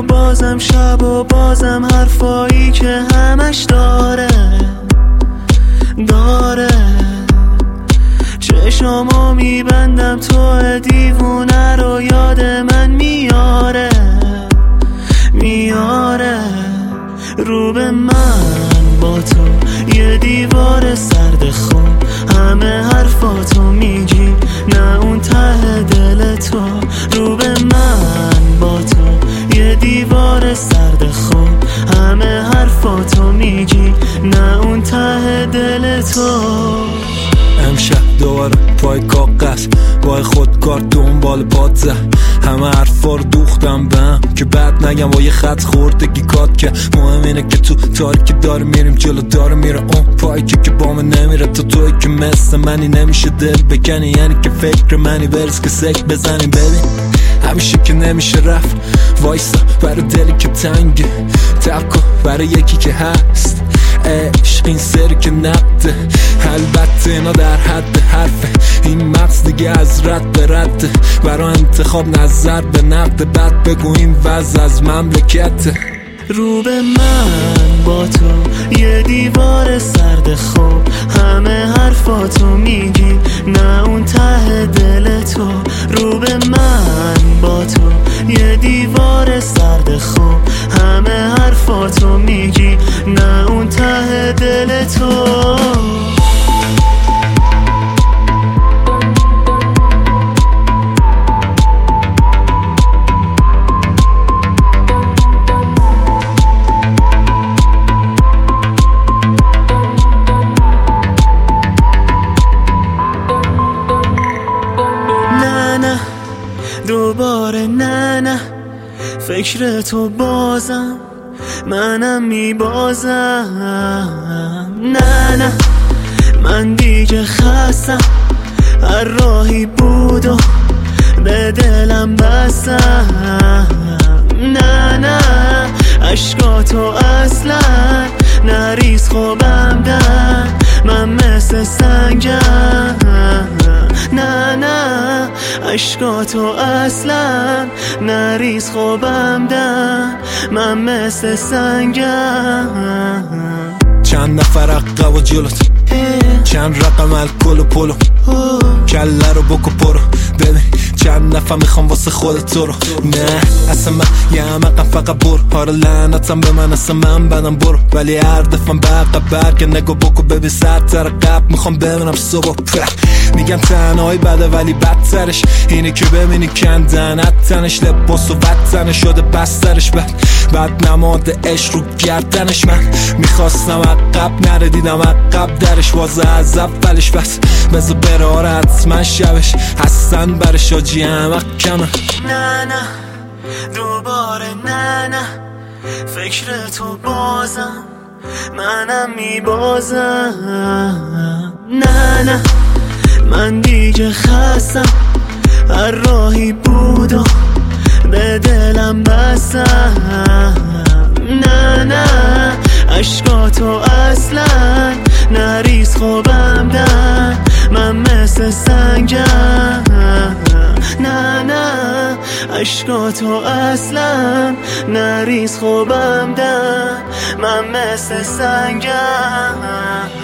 بازم شب و بازم حرفایی که همش داره چشامو میبندم تو دیوونه رو یاد من میاره رو به من با تو یه دیوار سرد خون همه حرفاتو میگی نه اون ته دل تو رو به من با تو یه دیوار سرد خون همه حرفاتو میگی نه اون ته دل تو امشب دوباره پای کاغذ با خودکار دنبال پات زد همه حرفا رو دوختم بهم که بعد نگم با یه خط خوردگی کات که مهم اینه که تو تاریکی داره میریم جلو داره میره اون پایی که با من نمیره تا توی که مثل منی نمیشه دل بکنی یعنی که فکر منی برس که سک بزنیم ببین همیشه که نمیشه رفت وایسا برای دلی که تنگه تکو برای یکی که هست عشق این سری که نقده البته اینا در حد حرفه این مغز دیگه از رد به رده برای انتخاب نظر به نقد بعد بگو این وضع از مملکته رو به من با تو یه دیوار سرد خوب همه حرفاتو میگی نه اون ته دل تو رو به من با تو یه دیوار سرد خوب همه حرفاتو میگی نه اون ته دل تو دوباره نه فکر تو بازم منم میبازم نه من دیگه خستم هر راهی بود و به دلم بستم نه عشقاتو اصلا نریز خوبم در من مثل سنگم نه عشقاتو اصلا نریز خوبم در من مثل سنگم چند نفر عقب و جلوت چند رقم الکل و پلو کله رو بکو پرو ببین چند نفر میخوام واسه خودت تو رو نه اصلا من یه همقم فقط برو آره لعنتم به من اصلا من بدم برو ولی هر دفعه بقیه برگه نگو بکو ببین سرتر قبل میخوام ببینم صبح میگم تنهایی بده ولی بدترش اینه که ببینی کندنت تنش لباس و وطنش شده بسترش بعد نماد عشق رو گردنش من میخواستم عقب نره دیدم عقب درش وازه از اولش بس بذار براره حتما شبش هستن برش آجی همه کمه نه دوباره نه فکر تو بازم منم میبازم نه من دیگه خستم هر راهی بود و به دلم بستم نه عشقاتو اصلا نریز خوبم در من مثل سنگم نه عشقاتو اصلا نریز خوبم در من مثل سنگم